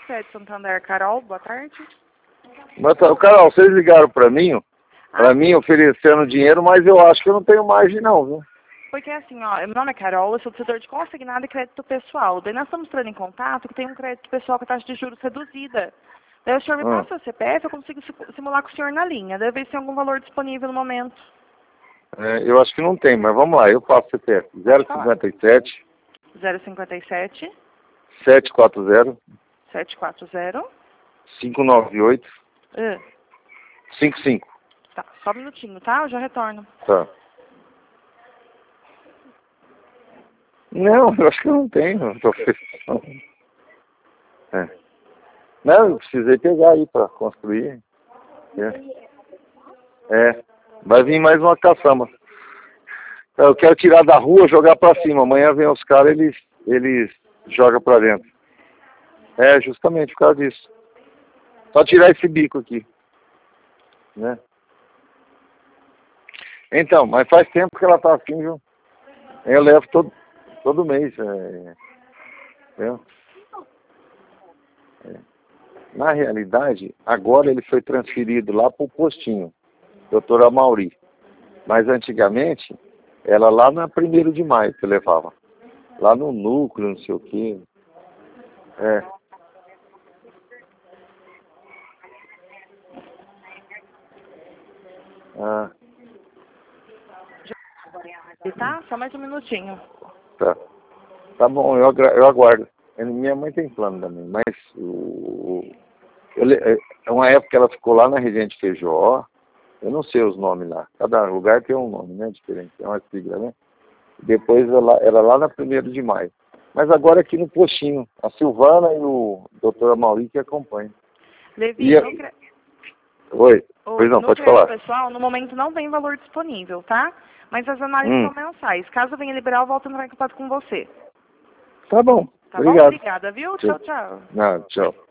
Crédito Santander, Carol, boa tarde. Mas, Carol, vocês ligaram pra mim oferecendo dinheiro, mas eu acho que eu não tenho margem não, viu? Porque assim, ó, meu nome é Carol, eu sou do setor de consignado e crédito pessoal. Daí nós estamos entrando em contato que tem um crédito pessoal com a taxa de juros reduzida. Daí o senhor me passa o CPF, eu consigo simular com o senhor na linha. Deve ver se tem algum valor disponível no momento. Eu acho que não tem, mas vamos lá, eu passo o CPF. 057 057 740 740 598 Ah, 55. tá, só um minutinho, tá? Eu já retorno. Tá. Não, eu acho que eu não tenho. Não, eu precisei pegar aí para construir. Vai vir mais uma caçamba. Eu quero tirar da rua, jogar para cima. Amanhã vem os caras, eles jogam para dentro. Justamente por causa disso. Só tirar esse bico aqui. Né? Então, mas faz tempo que ela tá assim, viu? Eu levo todo mês. Entendeu? Na realidade, agora ele foi transferido lá para o postinho, doutora Amauri. Mas antigamente, era lá na 1º de maio que eu levava. Lá no núcleo, não sei o quê. Tá? Só mais um minutinho. Tá. Tá bom, eu aguardo. Minha mãe tem plano também, mas é uma época que ela ficou lá na Regente Feijó, eu não sei os nomes lá. Cada lugar tem um nome, né, diferente, é uma sigla, né? Depois ela lá na 1º de maio. Mas agora aqui no postinho, a Silvana e o doutor Amauri que acompanham. Levi, Oi, pois não, pode falar. Pessoal, no momento não tem valor disponível, tá? Mas as análises são mensais. Caso venha liberar, eu volto a entrar em contato com você. Tá bom, Tá obrigado. bom? Obrigada, viu? Tchau, tchau. Não, tchau.